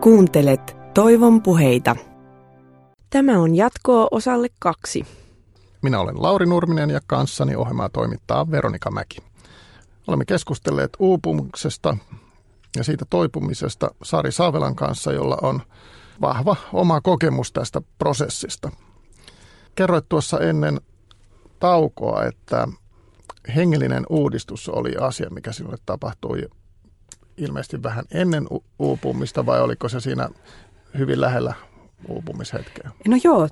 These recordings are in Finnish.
Kuuntelet Toivon puheita. Tämä on jatkoa osalle 2. Minä olen Lauri Nurminen ja kanssani ohjelmaa toimittaa Veronika Mäki. Olemme keskustelleet uupumuksesta ja siitä toipumisesta Sari Saavelan kanssa, jolla on vahva oma kokemus tästä prosessista. Kerroit tuossa ennen taukoa, että hengellinen uudistus oli asia, mikä sinulle tapahtui ilmeisesti vähän ennen uupumista, vai oliko se siinä hyvin lähellä uupumishetkeä? No joo,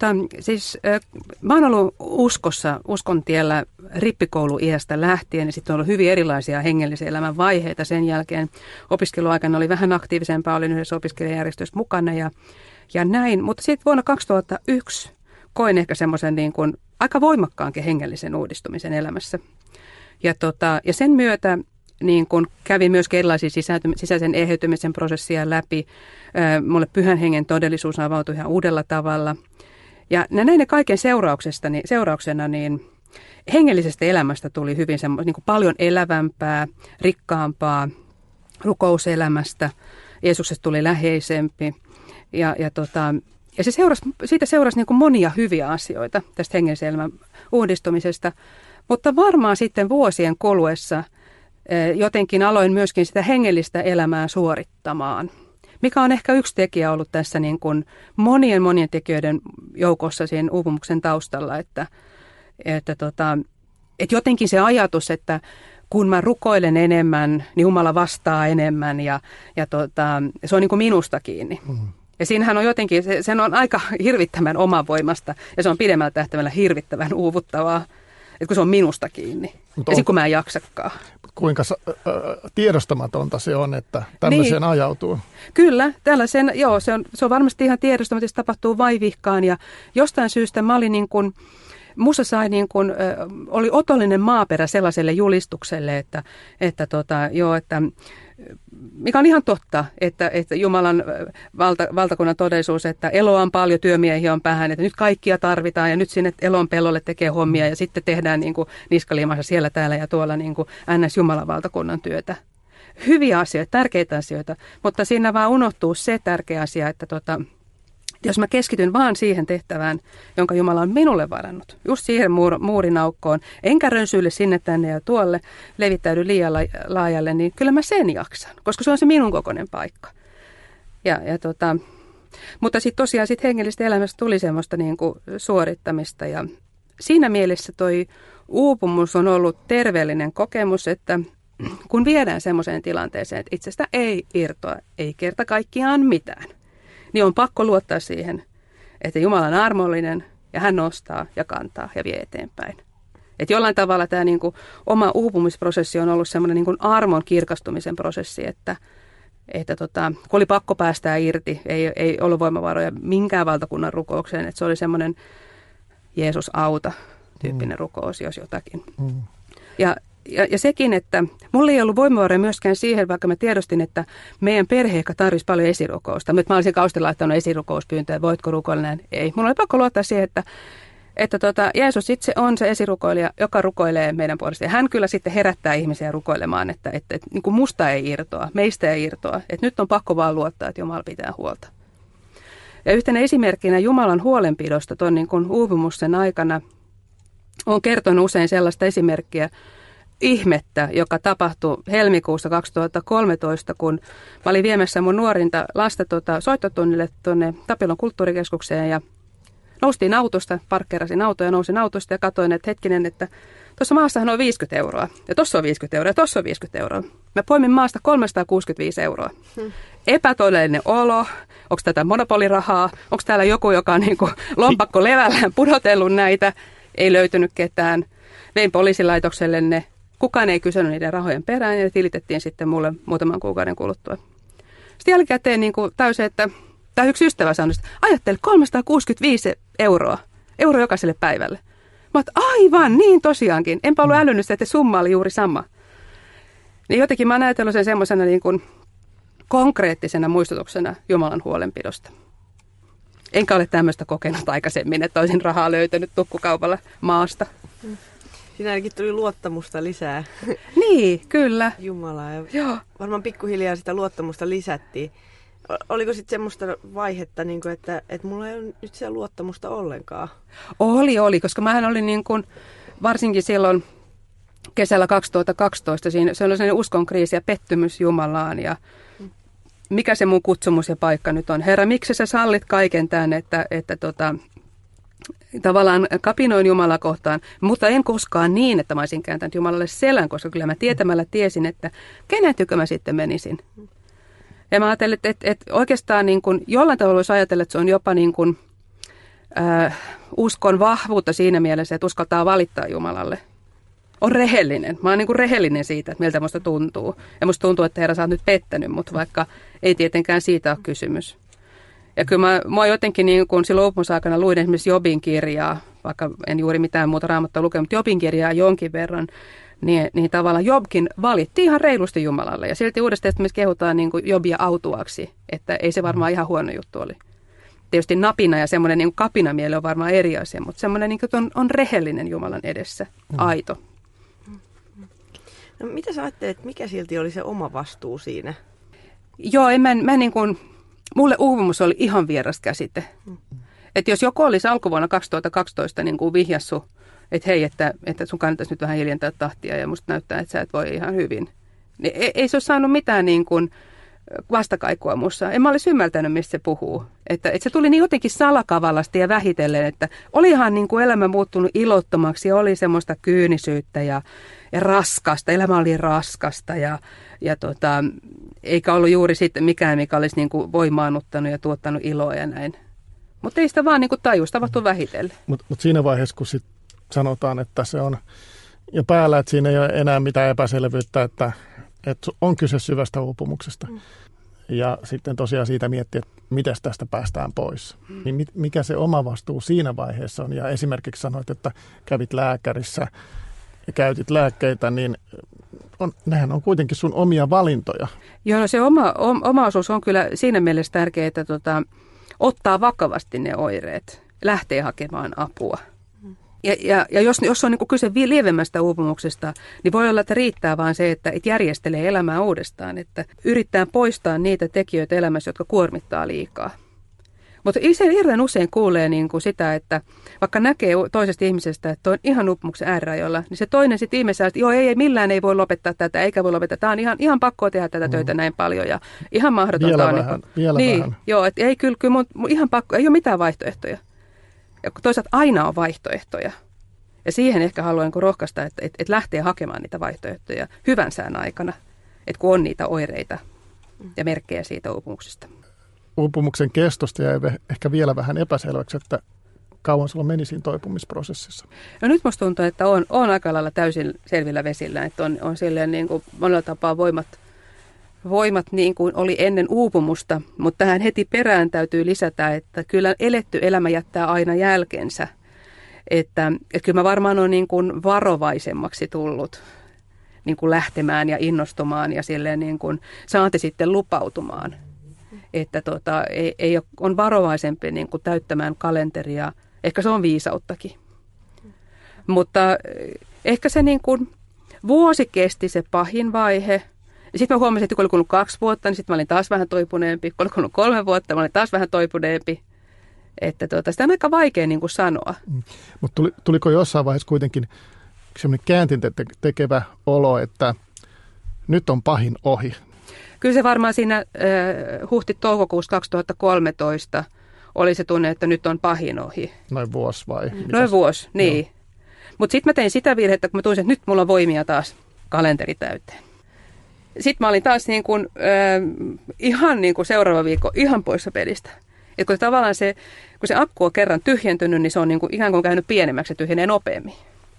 mä oon ollut uskon tiellä rippikouluiästä lähtien, ja sitten on ollut hyvin erilaisia hengellisiä elämän vaiheita sen jälkeen. Opiskeluaikana oli vähän aktiivisempaa, olin yhdessä opiskelijajärjestössä mukana ja näin, mutta sitten vuonna 2001 koin ehkä semmoisen niin kuin aika voimakkaankin hengellisen uudistumisen elämässä. Ja sen myötä niin kun kävi myös erilaisia sisäisen eheytymisen prosessia läpi. Mulle pyhän hengen todellisuus avautui ihan uudella tavalla. Ja näin kaiken seurauksena niin hengellisestä elämästä tuli hyvin niin kuin paljon elävämpää, rikkaampaa rukouselämästä. Jeesuksesta tuli läheisempi. Ja siitä seurasi niin kuin monia hyviä asioita tästä hengellisen elämän uudistumisesta. Mutta varmaan sitten vuosien kuluessa jotenkin aloin myöskin sitä hengellistä elämää suorittamaan, mikä on ehkä yksi tekijä ollut tässä niin kuin monien tekijöiden joukossa siinä uupumuksen taustalla, että jotenkin se ajatus, että kun mä rukoilen enemmän, niin Jumala vastaa enemmän ja se on niin kuin minusta kiinni. Ja siinähän on jotenkin, sen on aika hirvittävän omavoimasta ja se on pidemmällä tähtäimellä hirvittävän uuvuttavaa, että kun se on minusta kiinni. Ja sitten kun mä en jaksakaan. Kuinka tiedostamatonta se on, että tämmöiseen ajautuu? Kyllä, tällaisen, joo, se on varmasti ihan tiedostamaton, että se tapahtuu vaivihkaan. Ja jostain syystä mä olin niin kuin, musta sai niin kuin, oli otollinen maaperä sellaiselle julistukselle, että mikä on ihan totta, että Jumalan valtakunnan todellisuus, että eloa on paljon, työmiehiä on vähän, että nyt kaikkia tarvitaan ja nyt sinne elon pellolle tekee hommia ja sitten tehdään niin kuin niskaliimassa siellä, täällä ja tuolla niin kuin NS Jumalan valtakunnan työtä. Hyviä asioita, tärkeitä asioita, mutta siinä vaan unohtuu se tärkeä asia, että jos mä keskityn vaan siihen tehtävään, jonka Jumala on minulle varannut, just siihen muurinaukkoon, enkä rönsyille sinne tänne ja tuolle, levittäydy liian laajalle, niin kyllä mä sen jaksan, koska se on se minun kokoinen paikka. Mutta sitten tosiaan hengellisestä elämästä tuli semmoista niin kuin suorittamista ja siinä mielessä toi uupumus on ollut terveellinen kokemus, että kun viedään semmoiseen tilanteeseen, että itsestä ei irtoa, ei kerta kaikkiaan mitään, niin on pakko luottaa siihen, että Jumala on armollinen ja hän nostaa ja kantaa ja vie eteenpäin. Että jollain tavalla tämä niin kuin oma uupumisprosessi on ollut semmoinen niin kuin armon kirkastumisen prosessi, että kun oli pakko päästää irti, ei ollut voimavaroja minkään valtakunnan rukoukseen, että se oli semmoinen Jeesus auta -tyyppinen rukous, jos jotakin. Ja sekin, että mulla ei ollut voimavaroja myöskään siihen, vaikka mä tiedostin, että meidän perhe ehkä tarvitsisi paljon esirukousta. Nyt mä olisin kaustella laittanut esirukouspyyntöä, voitko rukoilla näin? Ei. Mulla oli pakko luottaa siihen, että Jeesus itse on se esirukoilija, joka rukoilee meidän puolesta. Ja hän kyllä sitten herättää ihmisiä rukoilemaan, että niin kuin musta ei irtoa, meistä ei irtoa. Että nyt on pakko vaan luottaa, että Jumala pitää huolta. Ja yhtenä esimerkkinä Jumalan huolenpidosta tuon niin kuin uupumuksen aikana on kertonut usein sellaista esimerkkiä, ihmettä, joka tapahtui helmikuussa 2013, kun mä olin viemässä mun nuorinta lasta soittotunnille tuonne Tapilon kulttuurikeskukseen ja noustiin autosta, parkkeerasin autoa ja nousin autosta ja katsoin, että hetkinen, että tuossa maassahan on 50 euroa ja tuossa on 50 euroa ja tuossa on 50 euroa. Mä poimin maasta 365 euroa. Epätodellinen olo, onko tätä monopolirahaa, onko täällä joku, joka on niin kuin lompakko levällään pudotellut näitä, ei löytynyt ketään. Vein poliisilaitokselle ne. Kukaan ei kysynyt niiden rahojen perään ja ne tilitettiin sitten mulle muutaman kuukauden kuluttua. Sitten jälkikäteen niin täysin, että tämä yksi ystävä sanoi, että ajattele 365 euroa jokaiselle päivälle. Mä oon, aivan, niin tosiaankin. Enpä ollut älynyt, että summa oli juuri sama. Niin jotenkin mä oon ajatellut sen semmoisena niin kuin konkreettisena muistutuksena Jumalan huolenpidosta. Enkä ole tämmöistä kokenut aikaisemmin, että olisin rahaa löytänyt tukkukaupalla maasta. Siinä ainakin tuli luottamusta lisää. Niin, kyllä. Jumalaa. Ja varmaan pikkuhiljaa sitä luottamusta lisättiin. oliko sitten semmoista vaihetta, niin kuin, että mulla ei ole nyt siellä luottamusta ollenkaan? Oli, koska mähän olin niin kuin, varsinkin silloin kesällä 2012, se oli sellainen uskonkriisi ja pettymys Jumalaan ja mikä se mun kutsumus ja paikka nyt on. Herra, miksi sä sallit kaiken tämän, että tavallaan kapinoin Jumalaa kohtaan, mutta en koskaan niin, että mä olisin kääntänyt Jumalalle selän, koska kyllä mä tietämällä tiesin, että kenen tykö mä sitten menisin. Ja mä ajattelin, että oikeastaan niin kuin, jollain tavalla voisi ajatella, että se on jopa niin kuin, uskon vahvuutta siinä mielessä, että uskaltaa valittaa Jumalalle. On rehellinen. Mä oon niin kuin rehellinen siitä, että miltä musta tuntuu. Ja musta tuntuu, että Herra, sä oot nyt pettänyt, mutta vaikka ei tietenkään siitä ole kysymys. Ja kyllä mä jotenkin niin kuin silloin uupumusaikana luin esimerkiksi Jobin kirjaa, vaikka en juuri mitään muuta Raamattua lukenut, mutta Jobin kirjaa jonkin verran, niin tavallaan Jobkin valitti ihan reilusti Jumalalle. Ja silti Uudessa testamentissa kehutaan niin kuin Jobia autuaksi, että ei se varmaan ihan huono juttu oli. Tietysti napina ja semmoinen niin kapinamieli on varmaan eri asia, mutta semmoinen niin kuin on rehellinen Jumalan edessä, aito. No, mitä sä ajattelet, mikä silti oli se oma vastuu siinä? Joo, mä niin kuin, mulle uupumus oli ihan vieras käsite. Että jos joku olisi alkuvuonna 2012 niin kuin vihjassut, että hei, että sun kannattaisi nyt vähän hiljentää tahtia ja musta näyttää, että sä et voi ihan hyvin, niin ei se ole saanut mitään niin kuin vastakaikua mussa. En mä olisi ymmärtänyt, mistä se puhuu. Että se tuli niin jotenkin salakavallasti ja vähitellen, että olihan niin kuin elämä muuttunut ilottomaksi ja oli semmoista kyynisyyttä ja raskasta. Elämä oli raskasta ja eikä ollut juuri sitten mikään, mikä olisi niin kuin voimaannuttanut ja tuottanut iloa ja näin. Mutta ei sitä vaan niin kuin tajus, tapahtui vähitellen. Mutta siinä vaiheessa, kun sit sanotaan, että se on jo päällä, että siinä ei ole enää mitään epäselvyyttä, että on kyse syvästä uupumuksesta. Ja sitten tosiaan siitä miettiä, että miten tästä päästään pois. Niin mikä se oma vastuu siinä vaiheessa on? Ja esimerkiksi sanoit, että kävit lääkärissä ja käytit lääkkeitä, niin nehän on kuitenkin sun omia valintoja. Joo, no se oma osuus on kyllä siinä mielessä tärkeää, että ottaa vakavasti ne oireet, lähtee hakemaan apua. Ja jos on niin kuin kyse lievemmästä uupumuksesta, niin voi olla, että riittää vaan se, että järjestelee elämää uudestaan, että yrittää poistaa niitä tekijöitä elämässä, jotka kuormittaa liikaa. Mutta hirveän usein kuulee niin kuin sitä, että vaikka näkee toisesta ihmisestä, että on ihan uupumuksen äärirajoilla, niin se toinen sitten ihmisessä, että joo, ei millään ei voi lopettaa tätä, eikä voi lopettaa. Tämä on ihan pakko tehdä tätä töitä näin paljon ja ihan mahdotonta on. Vielä vähän. Joo, että ei kyllä mun ihan pakko, ei ole mitään vaihtoehtoja. Ja toisaalta aina on vaihtoehtoja. Ja siihen ehkä haluan rohkaista, että lähtee hakemaan niitä vaihtoehtoja hyvän sään aikana, että kun on niitä oireita ja merkkejä siitä uupumuksesta. Uupumuksen kestosta jäi ehkä vielä vähän epäselväksi, että kauan sulla meni siinä toipumisprosessissa? No nyt musta tuntuu, että on aika lailla täysin selvillä vesillä, että on silleen niin kuin monella tapaa voimat niin kuin oli ennen uupumusta, mutta tähän heti perään täytyy lisätä, että kyllä eletty elämä jättää aina jälkensä. Että kyllä mä varmaan on niin kuin varovaisemmaksi tullut niin kuin lähtemään ja innostumaan ja silleen niin kuin saati sitten lupautumaan. Että on varovaisempi niin kuin täyttämään kalenteria. Ehkä se on viisauttakin. Mutta ehkä se niin kuin vuosi kesti se pahin vaihe. Sitten mä huomasin, että kun oli kulunut 2 vuotta, niin sitten mä olin taas vähän toipuneempi. Kun oli kulunut 3 vuotta, mä olin taas vähän toipuneempi. Että sitä on aika vaikea niin kuin sanoa. Mutta tuliko jossain vaiheessa kuitenkin semmoinen kääntintä tekevä olo, että nyt on pahin ohi? Kyllä se varmaan siinä huhti-toukokuussa 2013 oli se tunne, että nyt on pahin ohi. Noin vuosi vai? Noin vuosi, niin. Mutta sitten mä tein sitä virhettä, kun mä tunsin, että nyt mulla on voimia taas kalenteri täyteen. Sitten mä olin taas niin kuin, ihan niin kuin seuraava viikko ihan poissa pelistä. Et kun tavallaan kun se akku on kerran tyhjentynyt, niin se on niin kuin ihan kuin käynyt pienemmäksi ja tyhjenee nopeammin.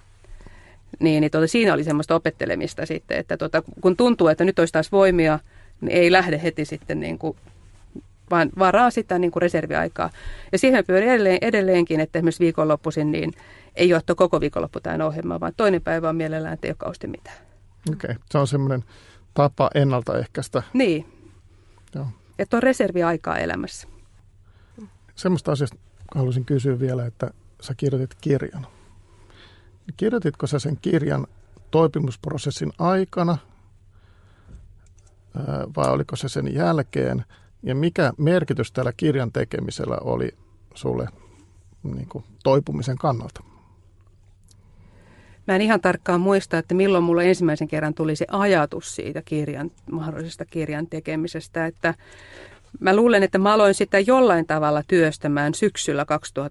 Siinä oli semmoista opettelemista sitten, että kun tuntuu, että nyt olisi taas voimia, niin ei lähde heti sitten niin kuin, vaan varaa sitä niin kuin reserviaikaa. Ja siihen pyörii edelleenkin, että esimerkiksi viikonloppuisin, niin ei ole koko viikonloppu tämän ohjelmaa, vaan toinen päivä on mielellään, että ei ole kauheasti mitään. Okei, se on semmoinen tapa ennaltaehkäistä. Niin, joo. Että on reserviaikaa elämässä. Semmoista asiasta haluaisin kysyä vielä, että sä kirjoitit kirjan. Kirjoititko sä sen kirjan toipumusprosessin aikana vai oliko se sen jälkeen? Ja mikä merkitys tällä kirjan tekemisellä oli sulle niin kuin toipumisen kannalta? Mä en ihan tarkkaan muista, että milloin mulla ensimmäisen kerran tuli se ajatus siitä mahdollisesta kirjan tekemisestä. Että mä luulen, että mä aloin sitä jollain tavalla työstämään syksyllä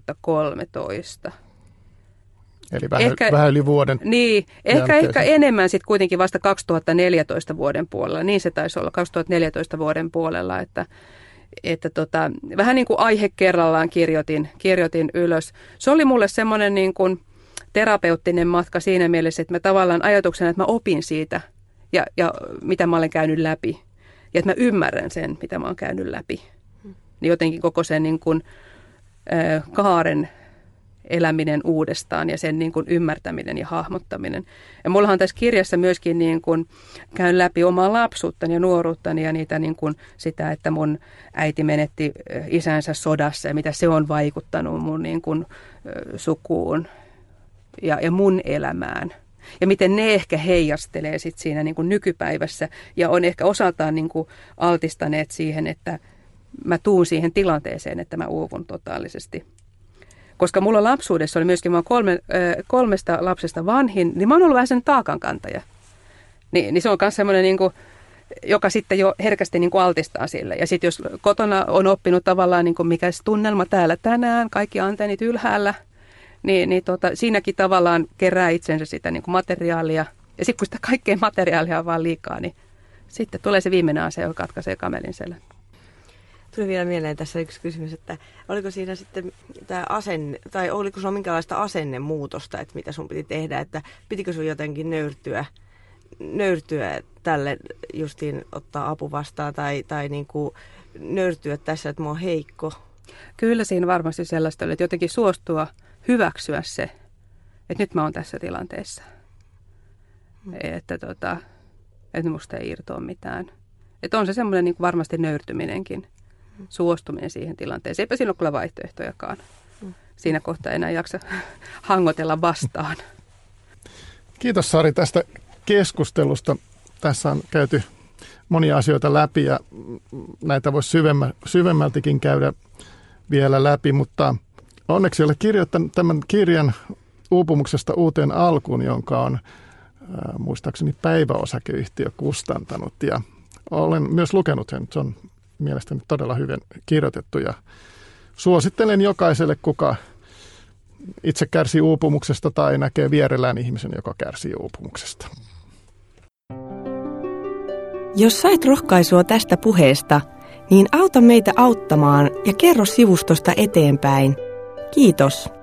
2013. Eli vähän yli vuoden. Niin, ehkä enemmän sitten kuitenkin vasta 2014 vuoden puolella. Niin se taisi olla 2014 vuoden puolella, että vähän niin kuin aihe kerrallaan kirjoitin ylös. Se oli mulle semmoinen niin kuin terapeuttinen matka siinä mielessä, että mä tavallaan ajatuksena, että mä opin siitä ja mitä mä olen käynyt läpi. Ja että mä ymmärrän sen, mitä mä oon käynyt läpi. Niin jotenkin koko sen niin kuin, kaaren eläminen uudestaan ja sen niin kuin ymmärtäminen ja hahmottaminen. Ja mullahan tässä kirjassa myöskin niin kuin käyn läpi omaa lapsuuttani ja nuoruuttani ja niitä niin kuin sitä, että mun äiti menetti isänsä sodassa ja mitä se on vaikuttanut mun niin kuin sukuun ja mun elämään. Ja miten ne ehkä heijastelee sit siinä niin kuin nykypäivässä ja on ehkä osaltaan niin kuin altistaneet siihen, että mä tuun siihen tilanteeseen, että mä uuvun totaalisesti. Koska mulla lapsuudessa oli myöskin, mä oon kolmesta lapsesta vanhin, niin mä oon ollut vähän sen taakankantaja. Niin se on myös semmoinen, niin kuin, joka sitten jo herkästi niin kuin altistaa sille. Ja sitten jos kotona on oppinut tavallaan, niin kuin mikä se tunnelma täällä tänään, kaikki antennit ylhäällä, niin siinäkin tavallaan kerää itsensä sitä niin kuin materiaalia. Ja sitten kun sitä kaikkea materiaalia on vaan liikaa, niin sitten tulee se viimeinen asia, joka katkaisee kamelin selän. Tuli vielä mieleen tässä yksi kysymys, että oliko siinä sitten tämä asenne, tai oliko sinulla minkälaista asennemuutosta, että mitä sun piti tehdä, että pitikö sun jotenkin nöyrtyä tälle justiin ottaa apu vastaan, tai niin kuin nöyrtyä tässä, että mä oon heikko? Kyllä siinä varmasti sellaista oli, että jotenkin suostua hyväksyä se, että nyt mä oon tässä tilanteessa, että musta ei irtoa mitään. Että on se semmoinen niin kuin varmasti nöyrtyminenkin. Suostuminen siihen tilanteeseen. Eipä siinä ole kyllä vaihtoehtojakaan. Siinä kohtaa enää jaksa hangotella vastaan. Kiitos Sari tästä keskustelusta. Tässä on käyty monia asioita läpi ja näitä voisi syvemmältikin käydä vielä läpi, mutta onneksi olet kirjoittanut tämän kirjan Uupumuksesta uuteen alkuun, jonka on muistaakseni Päiväosakeyhtiö kustantanut ja olen myös lukenut sen. Se on mielestäni todella hyvin kirjoitettu ja suosittelen jokaiselle, kuka itse kärsii uupumuksesta tai näkee vierellään ihmisen, joka kärsii uupumuksesta. Jos sait rohkaisua tästä puheesta, niin auta meitä auttamaan ja kerro sivustosta eteenpäin. Kiitos.